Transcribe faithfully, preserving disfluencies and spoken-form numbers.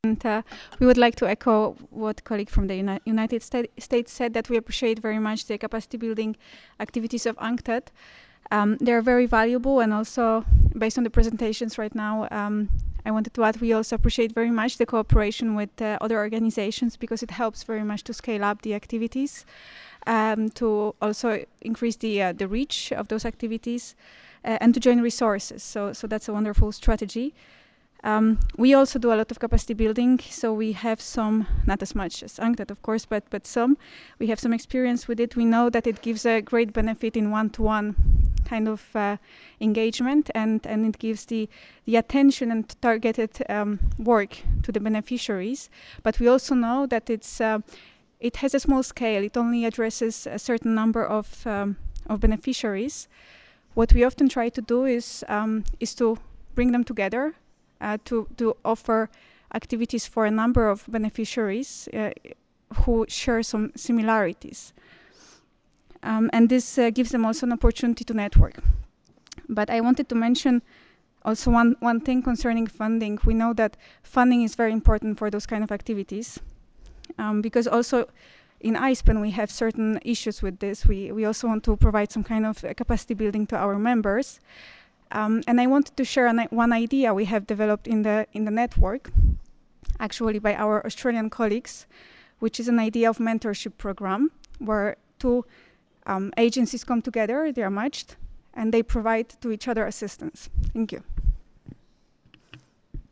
And uh, we would like to echo what a colleague from the Uni United Sta States said, that we appreciate very much the capacity building activities of UNCTAD. Um, they're very valuable, and also based on the presentations right now, um, I wanted to add we also appreciate very much the cooperation with uh, other organizations, because it helps very much to scale up the activities, um, to also increase the uh, the reach of those activities, uh, and to join resources. So, so that's a wonderful strategy. Um, we also do a lot of capacity building, so we have some, not as much as UNCTAD, of course, but but some. We have some experience with it. We know that it gives a great benefit in one-to-one kind of uh, engagement, and, and it gives the, the attention and targeted um, work to the beneficiaries. But we also know that it's uh, it has a small scale. It only addresses a certain number of, um, of beneficiaries. What we often try to do is, um, is to bring them together, Uh, to, to offer activities for a number of beneficiaries uh, who share some similarities. Um, and this uh, gives them also an opportunity to network. But I wanted to mention also one, one thing concerning funding. We know that funding is very important for those kind of activities, um, because also in ISPEN we have certain issues with this. We, we also want to provide some kind of uh, capacity building to our members. Um, and I wanted to share an, one idea we have developed in the in the network, actually by our Australian colleagues, which is an idea of mentorship program where two um, agencies come together, they are matched, and they provide to each other assistance. Thank you.